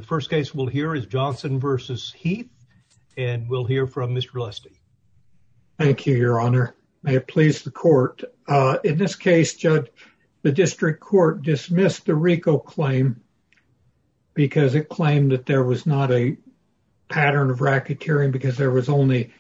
The first case we'll hear is Johnson versus Heath, and we'll hear from Mr. Lusty. Thank you, Your Honor. May it please the court. In this case, Judge, the district court dismissed the RICO claim because it claimed that there was not a pattern of racketeering because there was only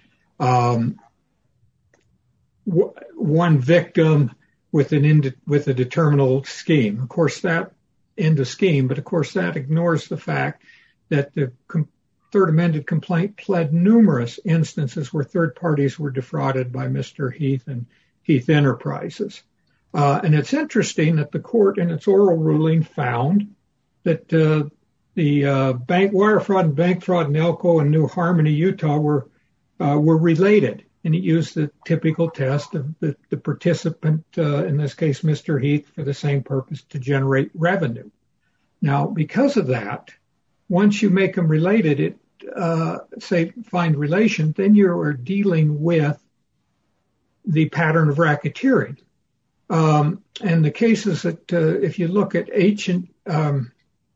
one victim with a determinable scheme. Of course, that in the scheme, but of course that ignores the fact that the third amended complaint pled numerous instances where third parties were defrauded by Mr. Heath and Heath Enterprises. And it's interesting that the court in its oral ruling found that the wire fraud and bank fraud in Elko and New Harmony, Utah were related. And it used the typical test of the participant, in this case, Mr. Heath, for the same purpose, to generate revenue. Now, because of that, once you make them related, find relation, then you are dealing with the pattern of racketeering. And the cases that, if you look at the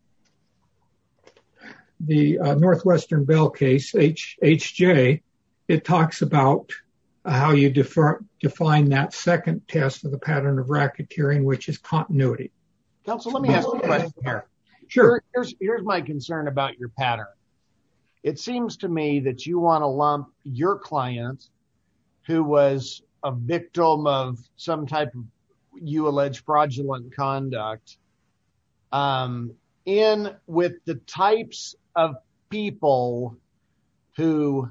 Northwestern Bell case, HJ, it talks about how you define that second test of the pattern of racketeering, which is continuity. Counsel, let me ask you a question here. Sure. Here's my concern about your pattern. It seems to me that you want to lump your client, who was a victim of some type of, you allege, fraudulent conduct, in with the types of people who,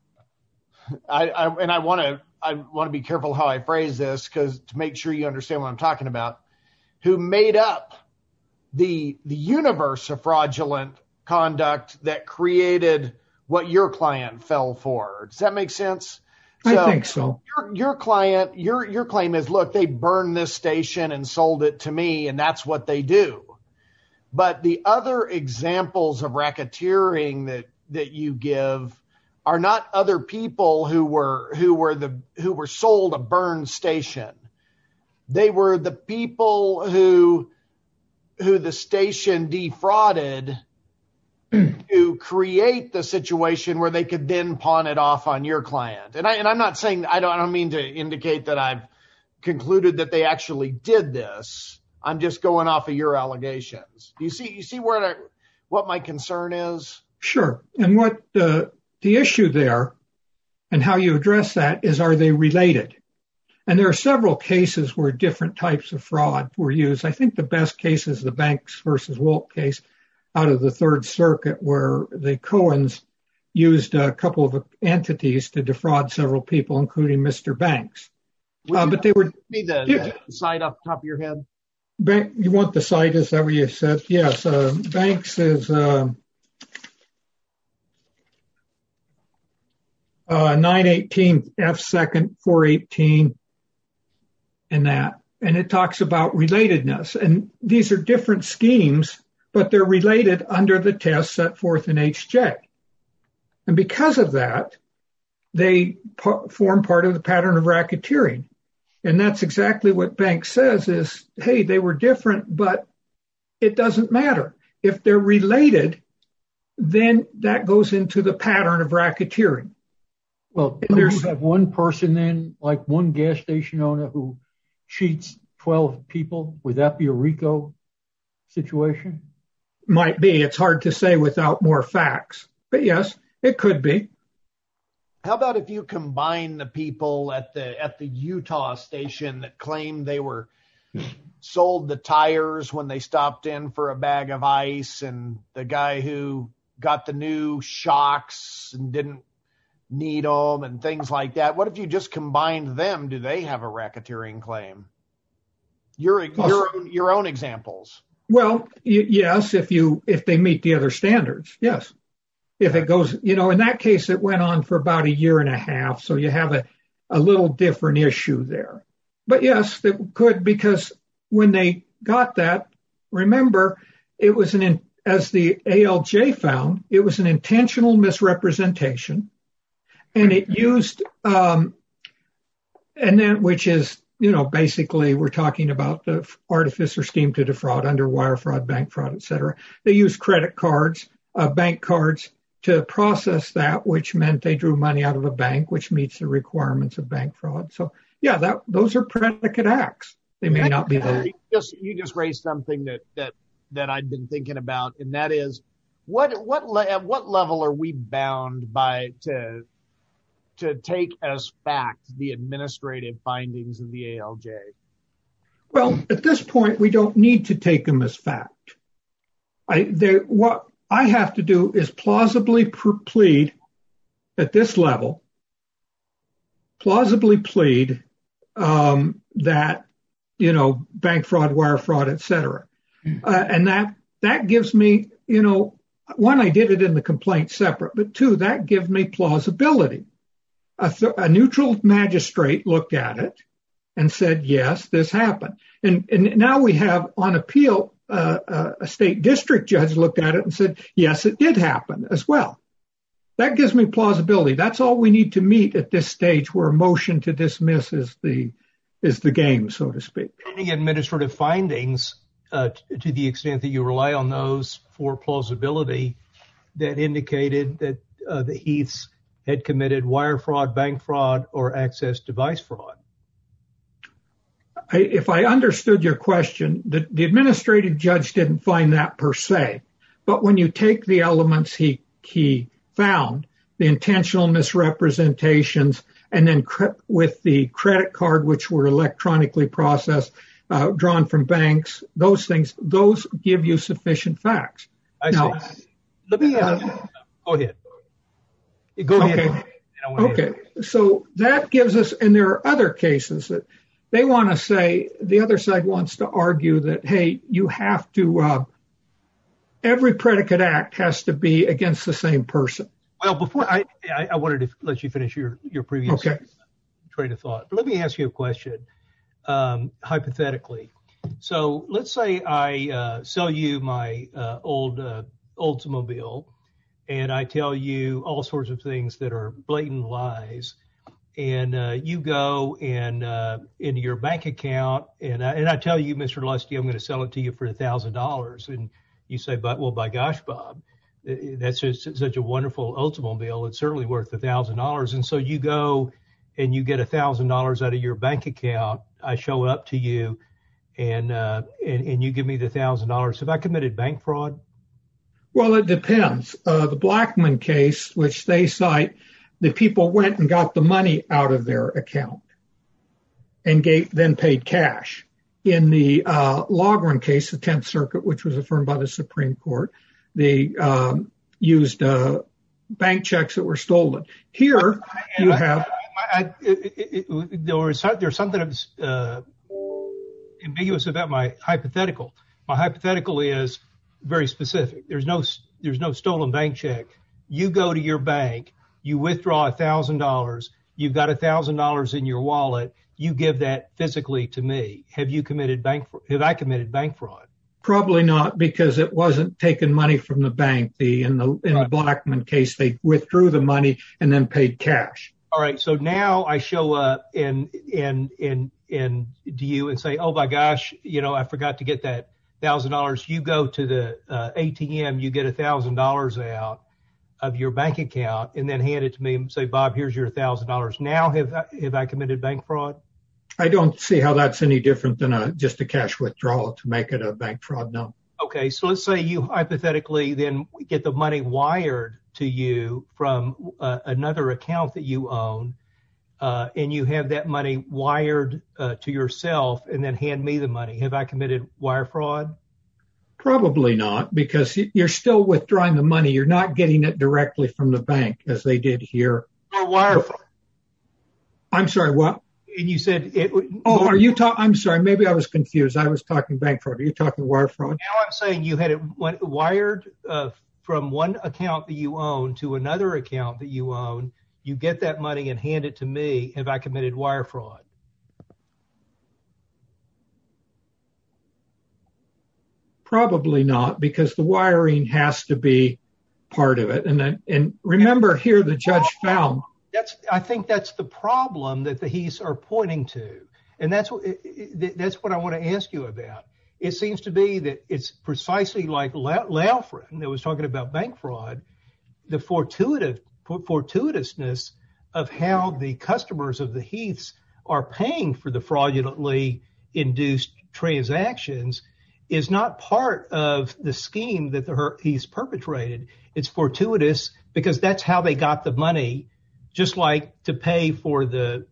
I want to be careful how I phrase this, because to make sure you understand what I'm talking about, who made up the universe of fraudulent conduct that created what your client fell for. Does that make sense? I think so. Your client, your claim is, look, they burned this station and sold it to me, and that's what they do. But the other examples of racketeering that you give are not other people who were sold a burned station. They were the people who the station defrauded to create the situation where they could then pawn it off on your client. And I'm not saying, I don't mean to indicate that I've concluded that they actually did this. I'm just going off of your allegations. You see what my concern is? Sure. And what the issue there and how you address that is, are they related? And there are several cases where different types of fraud were used. I think the best case is the Banks versus Wolk case out of the Third Circuit, where the Cohens used a couple of entities to defraud several people, including Mr. Banks. But they were the site off the top of your head. You want the site? Is that what you said? Yes. Banks is 918 F second 418, and that, and it talks about relatedness. And these are different schemes, but they're related under the test set forth in HJ. And because of that, they form part of the pattern of racketeering. And that's exactly what Banks says is, hey, they were different, but it doesn't matter. If they're related, then that goes into the pattern of racketeering. Well, there's have one person then, like one gas station owner who cheats 12 people. Would that be a RICO situation? Might be. It's hard to say without more facts. But yes, it could be. How about if you combine the people at the Utah station that claimed they were sold the tires when they stopped in for a bag of ice, and the guy who got the new shocks and didn't need them and things like that? What if you just combined them? Do they have a racketeering claim? Your own examples. Well, yes, if they meet the other standards, yes. If it goes, in that case, it went on for about a year and a half. So you have a little different issue there. But yes, it could, because when they got that, remember, it was as the ALJ found, it was an intentional misrepresentation. And it used, and then, which is, basically we're talking about the artificer scheme to defraud under wire fraud, bank fraud, et cetera. They use credit cards. bank cards to process that, which meant they drew money out of a bank, which meets the requirements of bank fraud. So, yeah, those are predicate acts. They may not be the. You just raised something that I'd been thinking about, and that is at what level are we bound by to take as fact the administrative findings of the ALJ? Well, at this point, we don't need to take them as fact. What I have to do is plausibly plead at this level, that, bank fraud, wire fraud, et cetera. And that gives me, one, I did it in the complaint separate, but two, that gives me plausibility. A neutral magistrate looked at it and said, yes, this happened. And now we have on appeal, a state district judge looked at it and said, yes, it did happen as well. That gives me plausibility. That's all we need to meet at this stage where a motion to dismiss is the game, so to speak. Any administrative findings, to the extent that you rely on those for plausibility, that indicated that the Heaths had committed wire fraud, bank fraud, or access device fraud? If I understood your question, the administrative judge didn't find that per se. But when you take the elements he found, the intentional misrepresentations, and then with the credit card, which were electronically processed, drawn from banks, those give you sufficient facts. I see. Let me go ahead. Go ahead. Okay. So that gives us, and there are other cases that they want to say, the other side wants to argue that, hey, you have to, every predicate act has to be against the same person. Well, before I wanted to let you finish your previous train of thought. But let me ask you a question, hypothetically. So let's say I sell you my old Oldsmobile, and I tell you all sorts of things that are blatant lies. And you go and into your bank account, and I tell you, Mr. Lusty, I'm going to sell it to you for $1,000. And you say, by gosh, Bob, that's just such a wonderful Oldsmobile. It's certainly worth $1,000. And so you go and you get $1,000 out of your bank account. I show up to you, and you give me the $1,000. Have I committed bank fraud? Well, it depends. The Blackman case, which they cite, the people went and got the money out of their account and then paid cash. In the Loughran case, the 10th Circuit, which was affirmed by the Supreme Court, they used bank checks that were stolen. Here, you have... There's something ambiguous about my hypothetical. My hypothetical is very specific. There's no stolen bank check. You go to your bank, you withdraw $1,000, you've got $1,000 in your wallet, you give that physically to me. Have I committed bank fraud? Probably not, because it wasn't taking money from the bank. In the Blackman case, they withdrew the money and then paid cash. All right. So now I show up and to you and say, oh my gosh, I forgot to get that $1,000. You go to the ATM, you get $1,000 out of your bank account and then hand it to me and say, Bob, here's your $1,000. Now have I committed bank fraud? I don't see how that's any different than just a cash withdrawal to make it a bank fraud. No. Okay. So let's say you hypothetically then get the money wired to you from another account that you own, and you have that money wired to yourself and then hand me the money. Have I committed wire fraud? Probably not, because you're still withdrawing the money. You're not getting it directly from the bank as they did here. Or wire fraud. I'm sorry, what? And you said it. Oh, are you talking? I'm sorry. Maybe I was confused. I was talking bank fraud. Are you talking wire fraud? Now I'm saying you had it wired from one account that you own to another account that you own. You get that money and hand it to me. Have I committed wire fraud? Probably not, because the wiring has to be part of it. And remember here, the judge found. I think that's the problem that the Heaths are pointing to. And that's what I want to ask you about it seems to be that it's precisely like Laufren that was talking about bank fraud, the fortuitousness of how the customers of the Heaths are paying for the fraudulently induced transactions is not part of the scheme that the Heaths perpetrated. It's fortuitous because that's how they got the money, just like to pay for the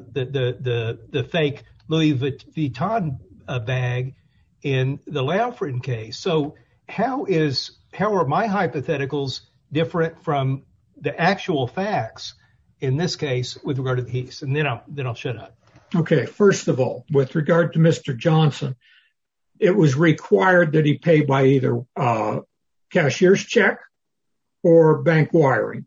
fake Louis Vuitton bag in the Laufren case. So how are my hypotheticals different from the actual facts in this case with regard to the Heaths? And then I'll shut up. Okay. First of all, with regard to Mr. Johnson, it was required that he pay by either cashier's check or bank wiring.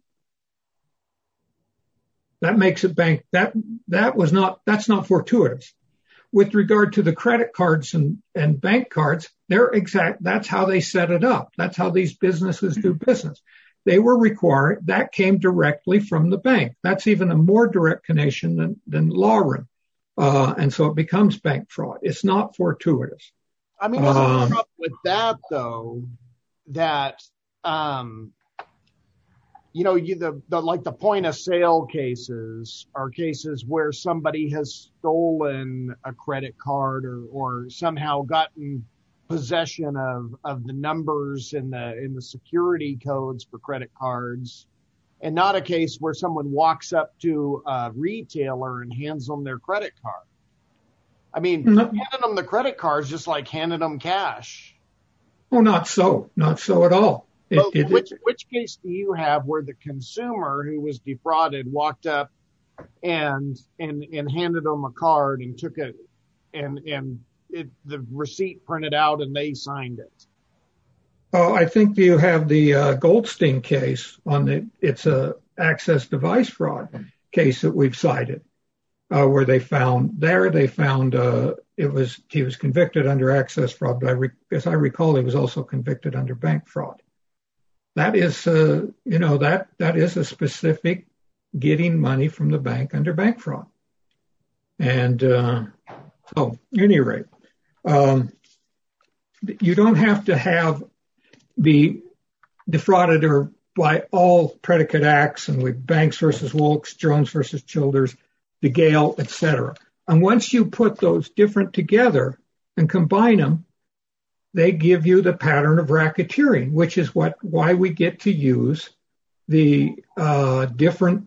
That makes it bank. That's not fortuitous. With regard to the credit cards and bank cards, that's how they set it up. That's how these businesses do business. They were required. That came directly from the bank. That's even a more direct connection than Laufren. And so it becomes bank fraud. It's not fortuitous. I mean, there's a problem with that, though, that, the point of sale cases are cases where somebody has stolen a credit card or somehow gotten possession of the numbers in the security codes for credit cards, and not a case where someone walks up to a retailer and hands them their credit card. I mean, handing them the credit card is just like handing them cash. Oh, not so at all. Which case do you have where the consumer who was defrauded walked up and handed them a card and took it and the receipt printed out and they signed it? Oh, I think you have the Goldstein case it's a access device fraud case that we've cited, where he was convicted under access fraud, but as I recall, he was also convicted under bank fraud. That is, that is a specific getting money from the bank under bank fraud. And at any rate, you don't have to be defrauded or by all predicate acts, and with Banks versus Wilkes, Jones versus Childers, DeGale, etc. And once you put those different together and combine them, they give you the pattern of racketeering, which is why we get to use the different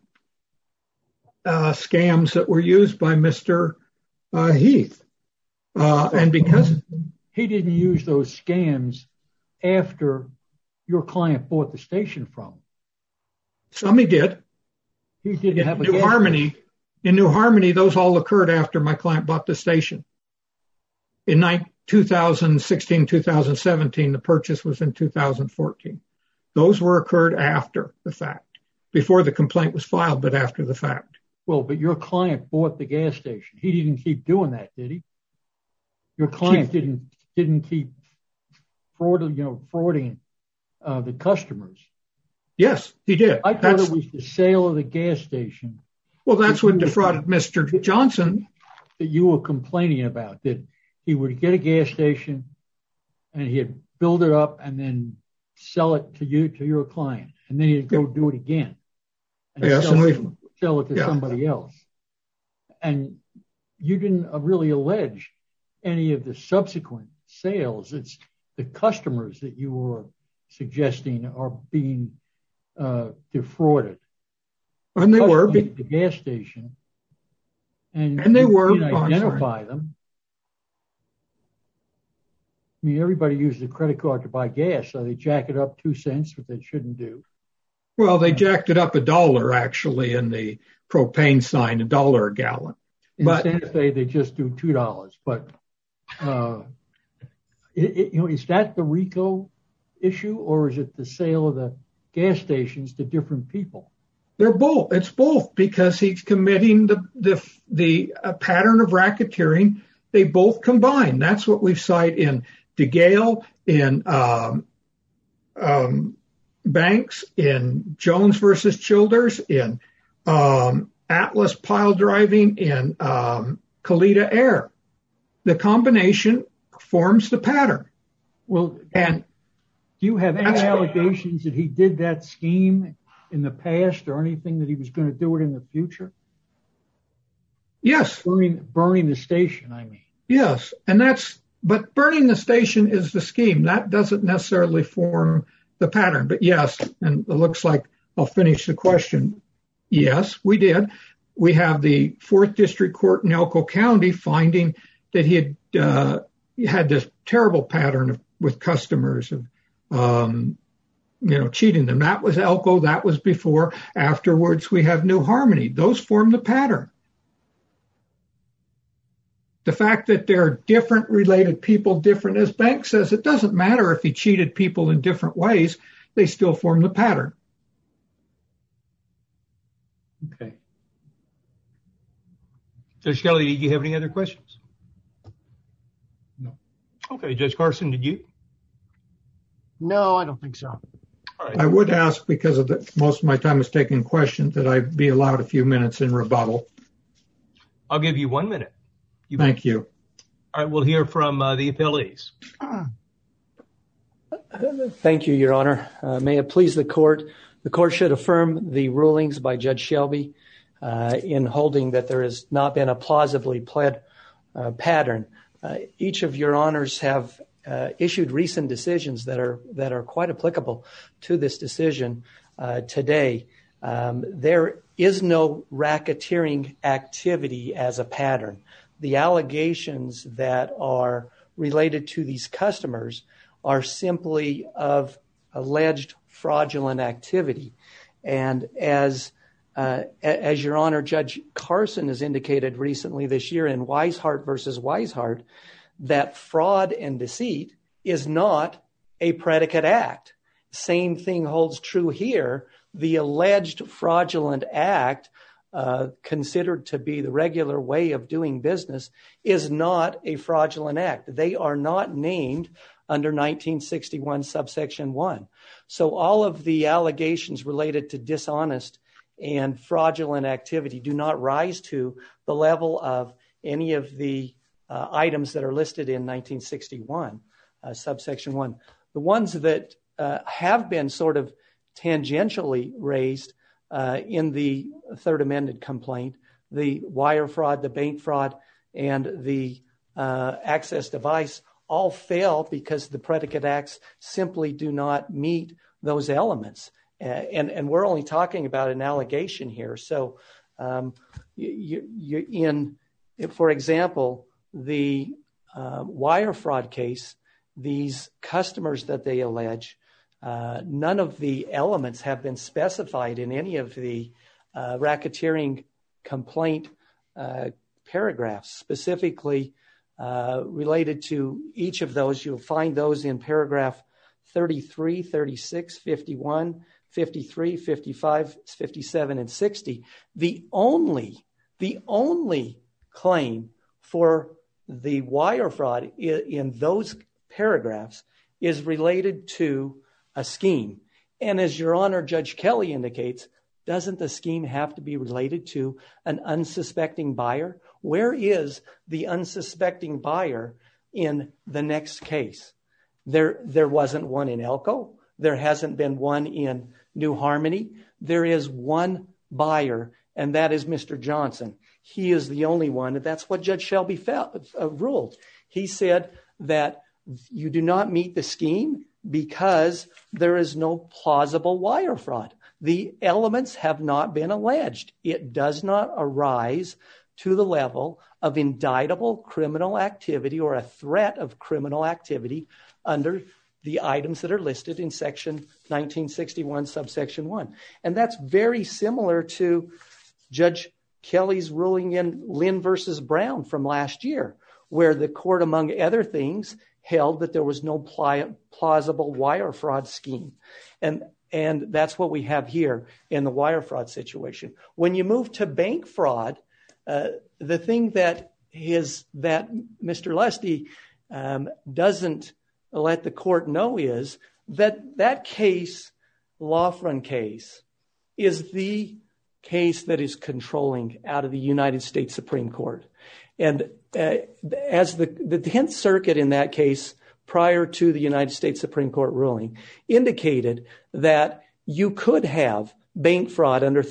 scams that were used by Mr. Heath. And because he didn't use those scams after your client bought the station from. Some he did. He didn't have New Harmony. In New Harmony, those all occurred after my client bought the station. In 2016, 2017, the purchase was in 2014. Those occurred after the fact, before the complaint was filed, but after the fact. Well, but your client bought the gas station. He didn't keep doing that, did he? Your client didn't keep frauding the customers. Yes, he did. I thought it was the sale of the gas station. Well, that's what defrauded Mr. Johnson. That you were complaining about, that he would get a gas station and he'd build it up and then sell it to your client. And then he'd go do it again. And sell it to somebody else. And you didn't really allege any of the subsequent sales. It's the customers that you were suggesting are being defrauded. And they were. The gas station. And they were. Identify them. I mean, everybody uses a credit card to buy gas, so they jack it up 2 cents, which they shouldn't do. Well, they jacked it up $1 actually in the propane sign, $1 a gallon. In Santa Fe, they just do $2. But is that the RICO issue, or is it the sale of the gas stations to different people? They're both. It's both, because he's committing the pattern of racketeering. They both combine. That's what we've cited in DeGale, in Banks, in Jones versus Childers, in Atlas Pile Driving, in Kalita Air. The combination forms the pattern. Well, and do you have any allegations that he did that scheme in the past or anything that he was going to do it in the future? Yes. Burning the station, I mean. Yes. But burning the station is the scheme. That doesn't necessarily form the pattern. But yes, and it looks like I'll finish the question. Yes, we did. We have the 4th District Court in Elko County finding that he had this terrible pattern with customers of, cheating them. That was Elko. That was before. Afterwards, we have New Harmony. Those form the pattern. The fact that they're different related people, different, as Banks says, it doesn't matter if he cheated people in different ways. They still form the pattern. Okay. Judge Kelly, did you have any other questions? No. Okay. Judge Carson, did you? No, I don't think so. All right. I would ask, because most of my time is taking questions, that I be allowed a few minutes in rebuttal. I'll give you 1 minute. Thank you. All right. We'll hear from the appellees. Thank you, Your Honor. May it please the court. The court should affirm the rulings by Judge Shelby in holding that there has not been a plausibly pled pattern. Each of your honors have issued recent decisions that are quite applicable to this decision today. There is no racketeering activity as a pattern. The allegations that are related to these customers are simply of alleged fraudulent activity. And as Your Honor, Judge Carson has indicated recently this year in Weishart versus Weishart, that fraud and deceit is not a predicate act. Same thing holds true here. The alleged fraudulent act considered to be the regular way of doing business is not a fraudulent act. They are not named under 1961 subsection 1. So all of the allegations related to dishonest and fraudulent activity do not rise to the level of any of the items that are listed in 1961 subsection 1. The ones that have been sort of tangentially raised in the third amended complaint, the wire fraud, the bank fraud, and the access device all fail because the predicate acts simply do not meet those elements. And we're only talking about an allegation here. So for example, the wire fraud case, these customers that they allege, none of the elements have been specified in any of the racketeering complaint paragraphs, specifically related to each of those. You'll find those in paragraph 33, 36, 51, 53, 55, 57, and 60. The only claim for the wire fraud in those paragraphs is related to a scheme. And as Your Honor, Judge Kelly indicates, doesn't the scheme have to be related to an unsuspecting buyer? Where is the unsuspecting buyer in the next case? There wasn't one in Elko. There hasn't been one in New Harmony. There is one buyer, and that is Mr. Johnson. He is the only one. And that's what Judge Shelby ruled. He said that you do not meet the scheme because there is no plausible wire fraud. The elements have not been alleged. It does not arise to the level of indictable criminal activity or a threat of criminal activity under the items that are listed in section 1961, subsection 1. And that's very similar to Judge Kelly's ruling in Lynn versus Brown from last year, where the court, among other things, held that there was no plausible wire fraud scheme. And that's what we have here in the wire fraud situation. When you move to bank fraud, the thing that Mr. Lusty doesn't let the court know is that case, Loughran case, is the case that is controlling out of the United States Supreme Court. And as the 10th Circuit in that case, prior to the United States Supreme Court ruling, indicated that you could have bank fraud under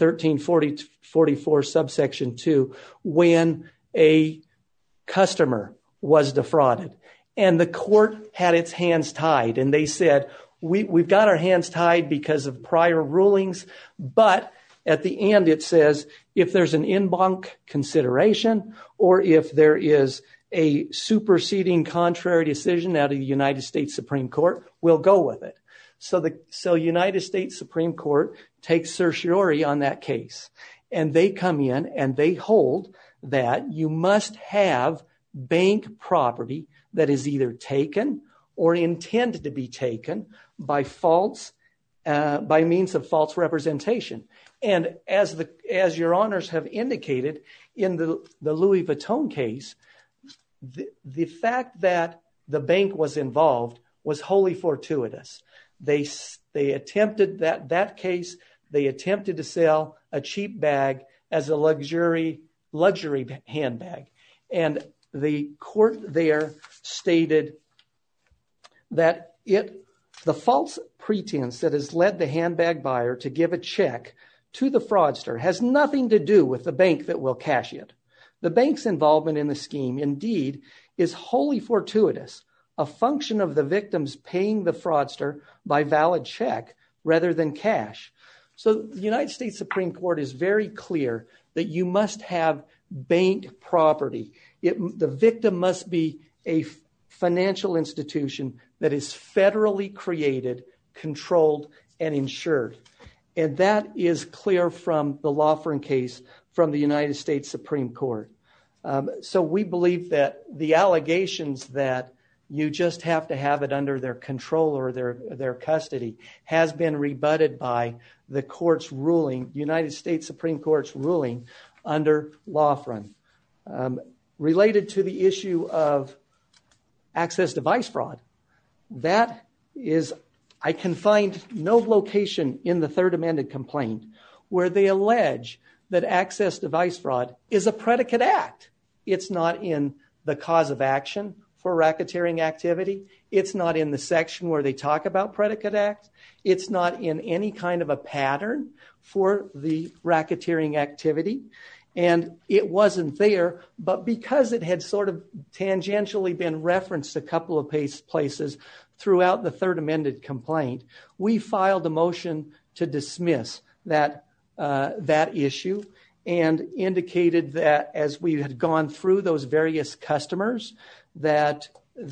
1344 subsection 2 when a customer was defrauded. And the court had its hands tied, and they said, we've got our hands tied because of prior rulings, but at the end it says, if there's an en banc consideration or if there is a superseding contrary decision out of the United States Supreme Court, we'll go with it. So United States Supreme Court takes certiorari on that case, and they come in and they hold that you must have bank property that is either taken or intended to be taken by means of false representation. And as your honors have indicated in the Louis Vuitton case, the fact that the bank was involved was wholly fortuitous. They attempted that case. They attempted to sell a cheap bag as a luxury handbag, and the court there stated that the false pretense that has led the handbag buyer to give a check to the fraudster has nothing to do with the bank that will cash it. The bank's involvement in the scheme, indeed, is wholly fortuitous, a function of the victims paying the fraudster by valid check rather than cash. So the United States Supreme Court is very clear that you must have bank property. The victim must be a financial institution that is federally created, controlled, and insured. And that is clear from the Lawford case from the United States Supreme Court. So we believe that the allegations that you just have to have it under their control or their custody has been rebutted by the court's ruling, United States Supreme Court's ruling under Lawford. Related to the issue of access device fraud, that is, I can find no location in the third amended complaint where they allege that access device fraud is a predicate act. It's not in the cause of action for racketeering activity. It's not in the section where they talk about predicate act. It's not in any kind of a pattern for the racketeering activity. And it wasn't there, but because it had sort of tangentially been referenced a couple of places throughout the third amended complaint, we filed a motion to dismiss that issue and indicated that as we had gone through those various customers, that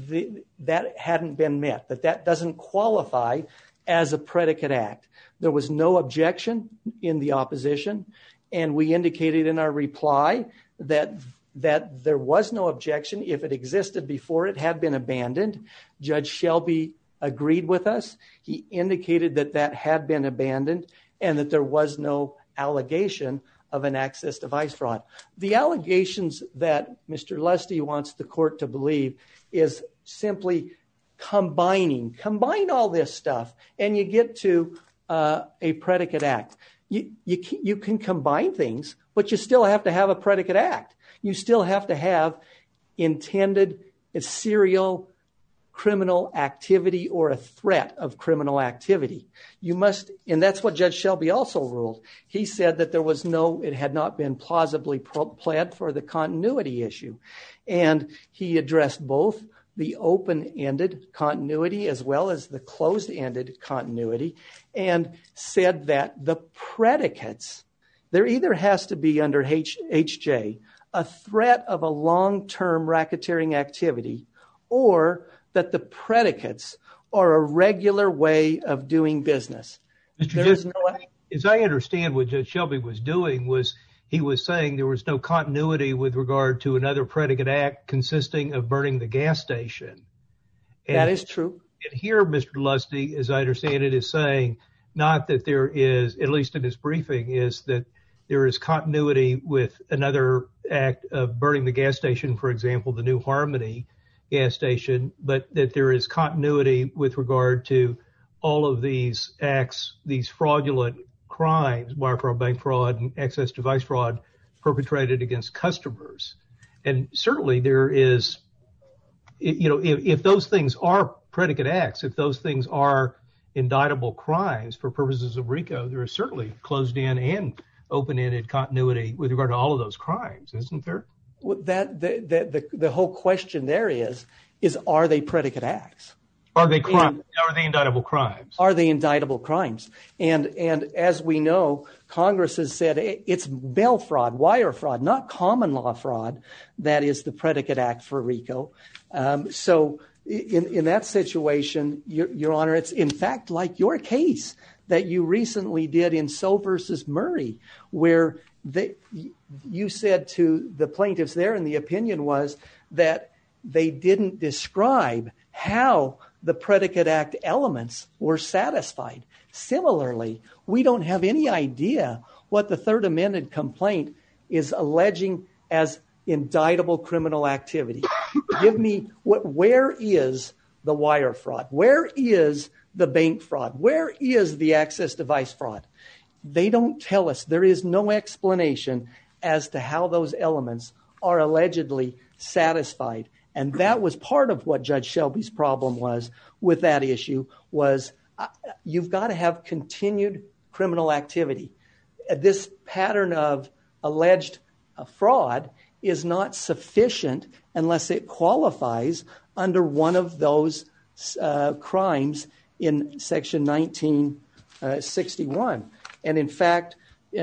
hadn't been met, that doesn't qualify as a predicate act. There was no objection in the opposition, and we indicated in our reply that there was no objection if it existed before it had been abandoned. Judge Shelby agreed with us. He indicated that had been abandoned and that there was no allegation of an access device fraud. The allegations that Mr. Lusty wants the court to believe is simply combine all this stuff and you get to a predicate act. You can combine things, but you still have to have a predicate act. You still have to have intended serial criminal activity or a threat of criminal activity. You must, and that's what Judge Shelby also ruled. He said that it had not been plausibly pled for the continuity issue. And he addressed both the open-ended continuity as well as the closed-ended continuity and said that the predicates, there either has to be under HJ a threat of a long-term racketeering activity or that the predicates are a regular way of doing business. As I understand what Judge Shelby was doing was he was saying there was no continuity with regard to another predicate act consisting of burning the gas station. And that is true. And here, Mr. Lusty, as I understand it, is saying not that there is, at least in his briefing, is that there is continuity with another act of burning the gas station, for example, the New Harmony gas station, but that there is continuity with regard to all of these acts, these fraudulent crimes, wire fraud, bank fraud, and access device fraud perpetrated against customers. And certainly there is, if those things are predicate acts, if those things are indictable crimes for purposes of RICO, there is certainly closed-in and open-ended continuity with regard to all of those crimes, isn't there? Well, the whole question there is are they predicate acts? Are they crimes? Are they indictable crimes? Are they indictable crimes? And as we know, Congress has said it's mail fraud, wire fraud, not common law fraud. That is the predicate act for RICO. So in that situation, Your Honor, it's in fact like your case that you recently did in So versus Murray, where you said to the plaintiffs there, and the opinion was that they didn't describe how the predicate act elements were satisfied. Similarly, we don't have any idea what the third amended complaint is alleging as indictable criminal activity. Give me where is the wire fraud? Where is the bank fraud? Where is the access device fraud? They don't tell us. There is no explanation as to how those elements are allegedly satisfied. And that was part of what Judge Shelby's problem was with that issue, was you've got to have continued criminal activity. This pattern of alleged fraud is not sufficient unless it qualifies under one of those crimes in Section 1961. And in fact,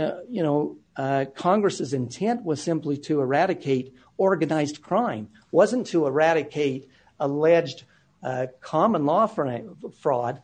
Congress's intent was simply to eradicate organized crime, wasn't to eradicate alleged common law fraud.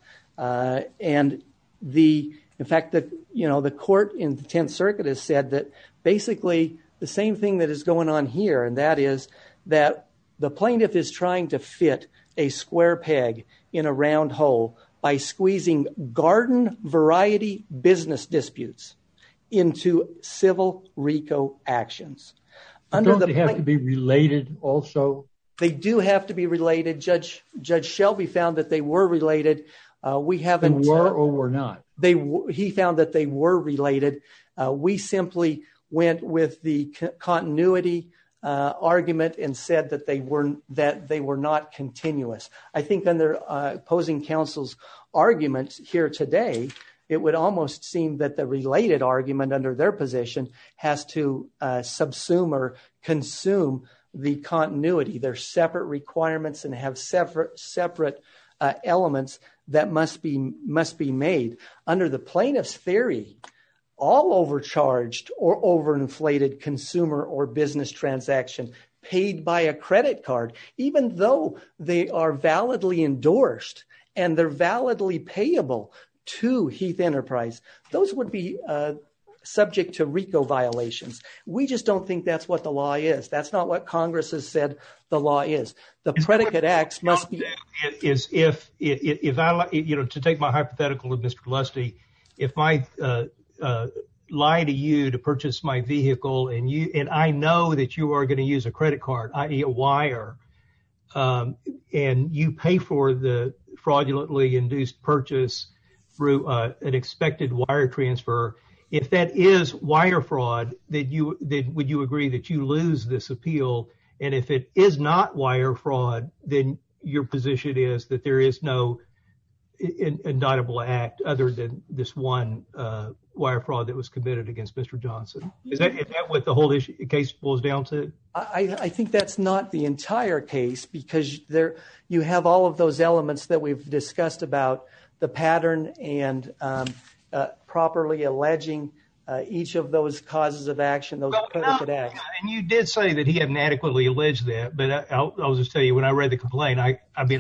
And in fact, the court in the 10th Circuit has said that basically the same thing that is going on here, and that is that the plaintiff is trying to fit a square peg in a round hole by squeezing garden variety business disputes into civil RICO actions. Don't they have to be related also? They do have to be related. Judge Shelby found that they were related. We haven't. They were or were not? He found that they were related. We simply went with the continuity argument and said that they were not continuous. I think under opposing counsel's argument here today, it would almost seem that the related argument under their position has to subsume or consume the continuity. They're separate requirements and have separate elements that must be made. Under the plaintiff's theory, all overcharged or overinflated consumer or business transaction paid by a credit card, even though they are validly endorsed and they're validly payable to Heath Enterprise, those would be subject to RICO violations. We just don't think that's what the law is. That's not what Congress has said the law is. The predicate acts must be. If I, to take my hypothetical of Mr. Lusty, if I lie to you to purchase my vehicle and I know that you are going to use a credit card, i.e. a wire, and you pay for the fraudulently induced purchase through an expected wire transfer, if that is wire fraud, then would you agree that you lose this appeal? And if it is not wire fraud, then your position is that there is no indictable act other than this one wire fraud that was committed against Mr. Johnson. Is that what the whole case boils down to? I think that's not the entire case, because you have all of those elements that we've discussed about the pattern and properly alleging each of those causes of action, those predicate acts. And you did say that he hadn't adequately alleged that, but I'll just tell you, when I read the complaint, I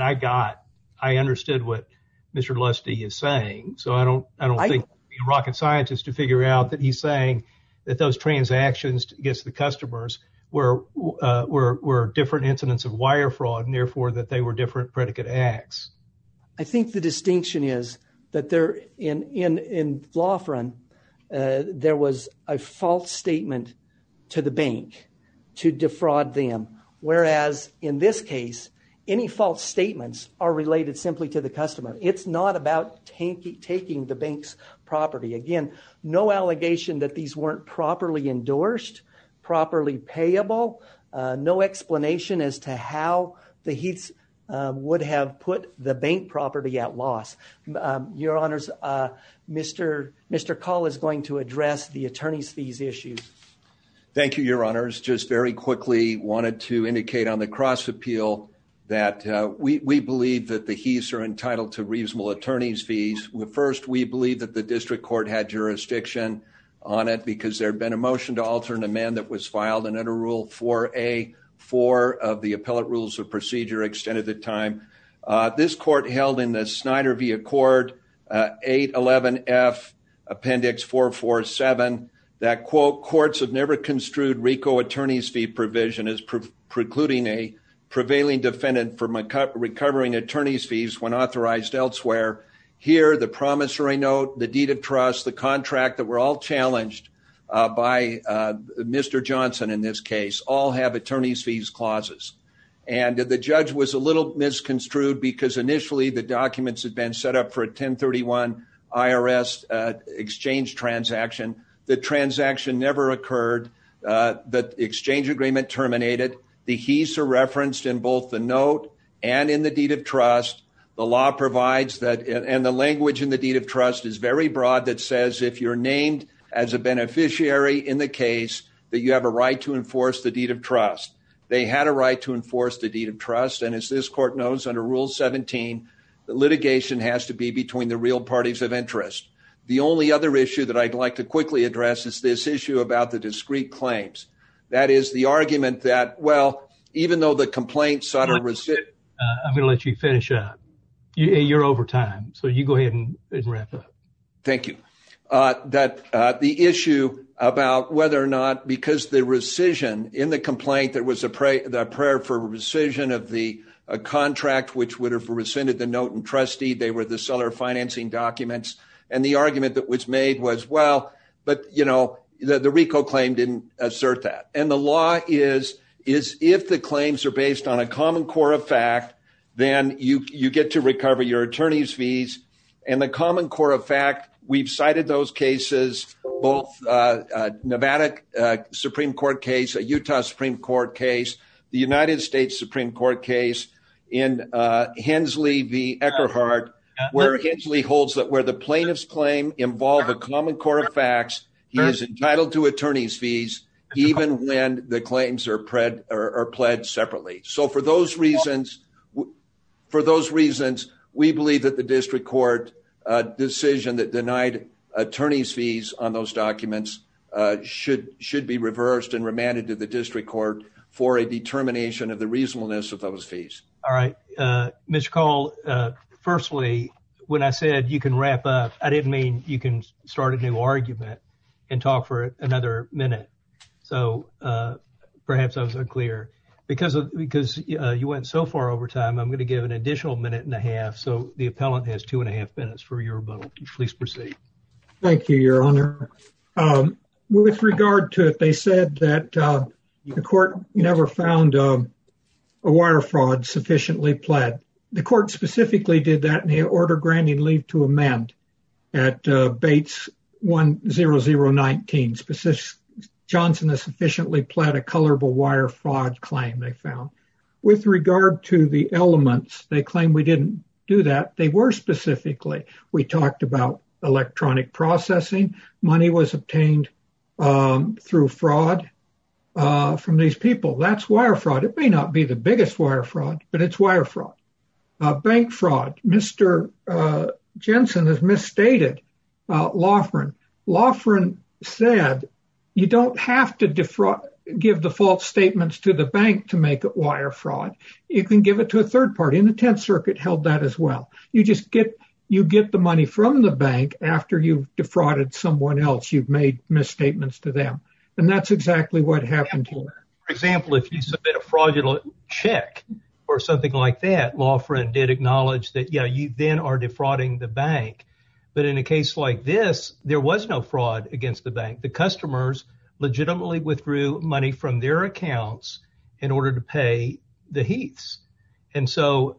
understood what Mr. Lusty is saying. So I don't think being a rocket scientist to figure out that he's saying that those transactions against the customers were different incidents of wire fraud, and therefore that they were different predicate acts. I think the distinction is that there in Loughran, there was a false statement to the bank to defraud them, whereas in this case, any false statements are related simply to the customer. It's not about taking the bank's property. Again, no allegation that these weren't properly endorsed, properly payable, no explanation as to how the Heaths would have put the bank property at loss. Your Honors, Mr. Call is going to address the attorney's fees issues. Thank you, Your Honors. Just very quickly wanted to indicate on the cross appeal that we believe that the Heaths are entitled to reasonable attorney's fees. First, we believe that the district court had jurisdiction on it because there had been a motion to alter and amend that was filed, and under Rule 4A.4 of the Appellate Rules of Procedure extended the time. This court held in the Snyder v. Accord 811F Appendix 447 that, quote, courts have never construed RICO attorney's fee provision as precluding a prevailing defendant from recovering attorney's fees when authorized elsewhere. Here, the promissory note, the deed of trust, the contract that were all challenged by Mr. Johnson in this case, all have attorney's fees clauses. And the judge was a little misconstrued because initially the documents had been set up for a 1031 IRS exchange transaction. The transaction never occurred. The exchange agreement terminated. The Heaths are referenced in both the note and in the deed of trust. The law provides that, and the language in the deed of trust is very broad, that says if you're named as a beneficiary in the case, that you have a right to enforce the deed of trust. They had a right to enforce the deed of trust, and as this court knows under Rule 17, the litigation has to be between the real parties of interest. The only other issue that I'd like to quickly address is this issue about the discrete claims. That is the argument that, well, even though the complaint sought a receipt. I'm going to let you finish up. You're over time, so you go ahead and wrap up. Thank you. The issue about whether or not, because the rescission in the complaint, there was the prayer for rescission of the contract, which would have rescinded the note and trust deed. They were the seller financing documents. And the argument that was made was, well, but, you know, the RICO claim didn't assert that. And the law is if the claims are based on a common core of fact, then you get to recover your attorney's fees. And the common core of fact, we've cited those cases, both Nevada Supreme Court case, a Utah Supreme Court case, the United States Supreme Court case in Hensley v. Eckerhart, where Hensley holds that where the plaintiff's claim involve a common core of facts, he is entitled to attorney's fees, even when the claims are pled separately. So for those reasons, we believe that the district court decision that denied attorney's fees on those documents should be reversed and remanded to the district court for a determination of the reasonableness of those fees. All right. Mr. Call, firstly, when I said you can wrap up, I didn't mean you can start a new argument and talk for another minute. So perhaps I was unclear. Because you went so far over time, I'm going to give an additional minute and a half. So the appellant has 2.5 minutes for your rebuttal. Please proceed. Thank you, Your Honor. With regard to it, they said that the court never found a wire fraud sufficiently pled. The court specifically did that in the order granting leave to amend at Bates 10019. Johnson has sufficiently pled a colorable wire fraud claim, they found. With regard to the elements, they claim we didn't do that. They were specifically. We talked about electronic processing. Money was obtained through fraud from these people. That's wire fraud. It may not be the biggest wire fraud, but it's wire fraud. Bank fraud. Mr. Jensen has misstated Loughran. Loughran said you don't have to give the false statements to the bank to make it wire fraud. You can give it to a third party, and the 10th Circuit held that as well. You just get the money from the bank after you've defrauded someone else. You've made misstatements to them, and that's exactly what happened here. For example, if you submit a fraudulent check or something like that, Loughran did acknowledge that, yeah, you then are defrauding the bank. But in a case like this, there was no fraud against the bank. The customers legitimately withdrew money from their accounts in order to pay the Heaths. And so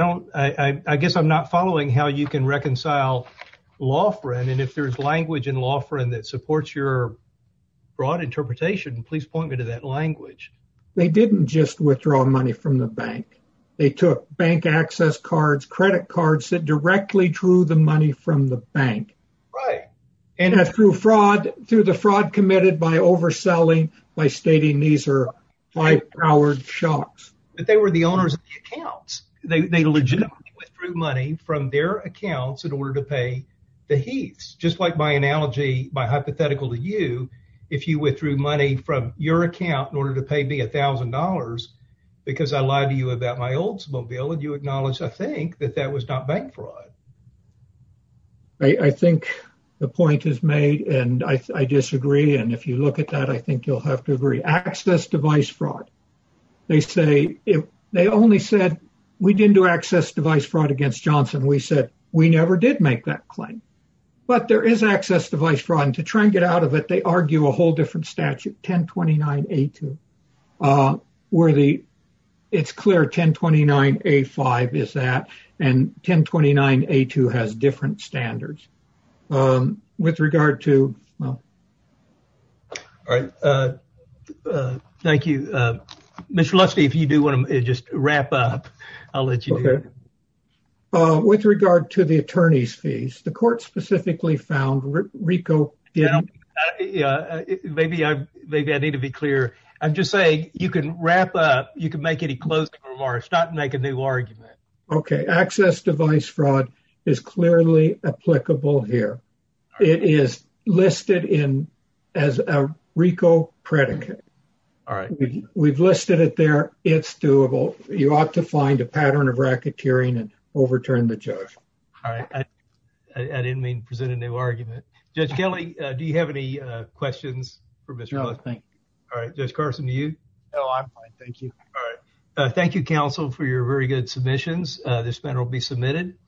I guess I'm not following how you can reconcile Loughran. And if there's language in Loughran that supports your broad interpretation, please point me to that language. they didn't just withdraw money from the bank. They took bank access cards, credit cards that directly drew the money from the bank. Right. And through the fraud committed by overselling, by stating these are high-powered shocks. But they were the owners of the accounts. They legitimately withdrew money from their accounts in order to pay the Heaths. Just like my analogy, my hypothetical to you, if you withdrew money from your account in order to pay me $1,000 because I lied to you about my Oldsmobile, and you acknowledged, I think, that was not bank fraud. I think the point is made, and I disagree. And if you look at that, I think you'll have to agree. Access device fraud. They say they only said we didn't do access device fraud against Johnson. We said we never did make that claim. But there is access device fraud, and to try and get out of it, they argue a whole different statute, 1029A2, where it's clear 1029A5 is that, and 1029A2 has different standards. With regard to, well. All right. Thank you. Mr. Lusty, if you do want to just wrap up, I'll let you do it. With regard to the attorney's fees, the court specifically found RICO didn't. Maybe I need to be clear. I'm just saying you can wrap up. You can make any closing remarks, not make a new argument. Okay. Access device fraud is clearly applicable here. Right. It is listed as a RICO predicate. All right. We've listed it there. It's doable. You ought to find a pattern of racketeering and overturn the judge. All right. I didn't mean to present a new argument. Judge Kelly, do you have any questions for Mr. No, Lusty? thank you. All right. Judge Carson, do you? No, I'm fine. Thank you. All right. Thank you, counsel, for your very good submissions. This matter will be submitted.